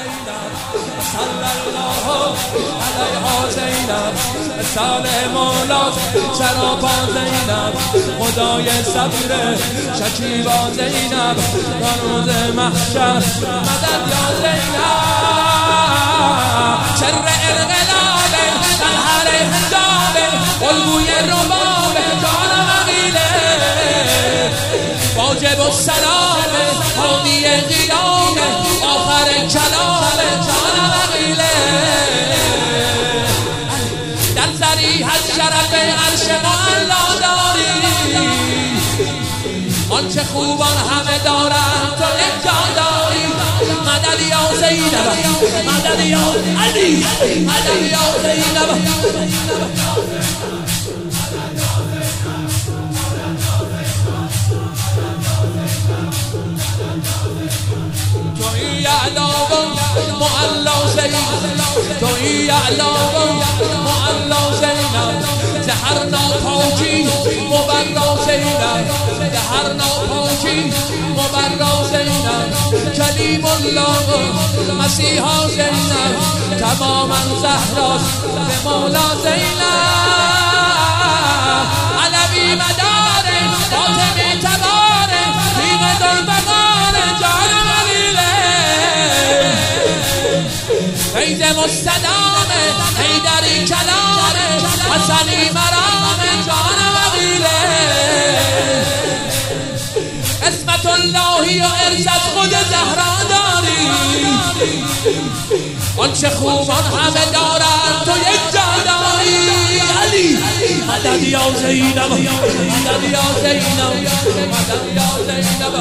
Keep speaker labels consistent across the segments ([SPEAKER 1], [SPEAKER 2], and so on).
[SPEAKER 1] زینب صلی الله علیها زینب سال مولا سراپا زینب خدای صبر شکیبا زینب تا روز محشر مدد یا زینب سر انقلاب سرهر حجاب الگوی رباب جان وقیله واجب السلام حامی قیام آخر کلام جان وقیله در صریح از شرف عرش معلا داری آنچه خوبان همه دارند تو یک جا داری مدد یا زینب مدد یا علی مدد یا زینب توی اعلام معلا زینب توی اعلام معلا زینب زهر ناپاکی مبرا زینب زهر ناپاکی مبرا زینب کلیم الله مسیحا زینب تماما زهراست به مولا زینب علوی مداره فاطمی تباره تیغ دلبقاره جان فیض مستدامه حیدری کلامه حسنی مرامه جان وقیله اسمت اللهی و ارزت خود زهرا داری آنچه خوبان همه دارند تو یک جا داری علی مدد یا زینب مدد یا زینب مدد یا زینب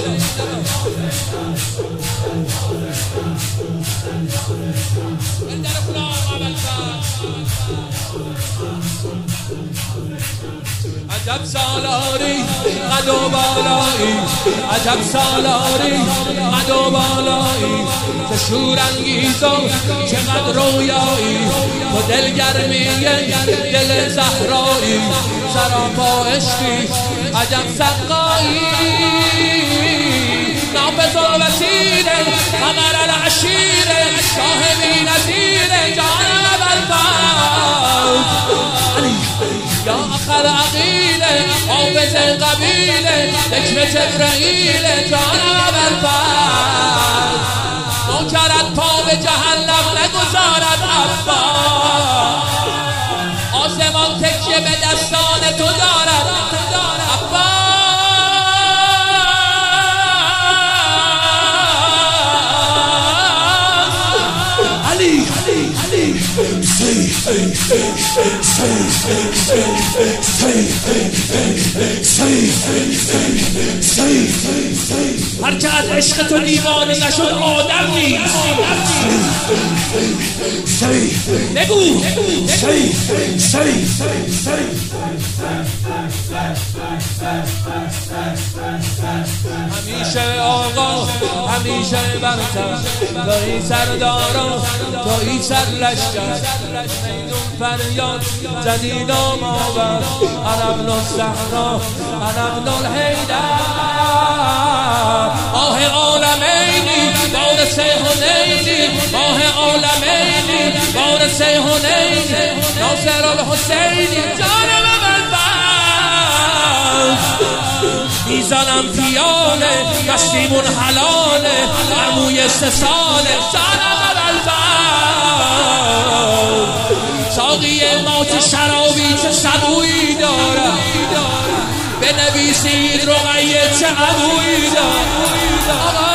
[SPEAKER 1] عجب سالاری قد و بالایی عجب سالاری قد و بالایی چه شورانگیز و چقدر رویایی تو دلگرمی دل زهرایی سراپا عشقی عجب سقایی نافذ و وسیله قمر العشیره شاه بی نظیره جان ابوالفضل یا آخر عقیله حافظ قبیله حکم جبرائیل جان ابوالفضل نوکرت پا به جهنم نگذارد عباس آسمان تکیه به دستان تو دارد عباس علی هر که از عشق تو دیوانه نشد آدم نیست بگو همیشه آقا همیشه برتر تویی سردارا تویی سرلشکر میدون فریاد زدین و ماور انا ابن الصحرا انا ابن الحیدر ماه عالمینی وارث حنینی ماه عالمینی وارث حنینی ناصر الحسینی جانم میزنم پیاله دستیمون حلاله عموی 3 ساله جانم ابوالفضل ساقی ما چه شرابی چه سبویی دارد بنویسید رقیه چه عبویی دارد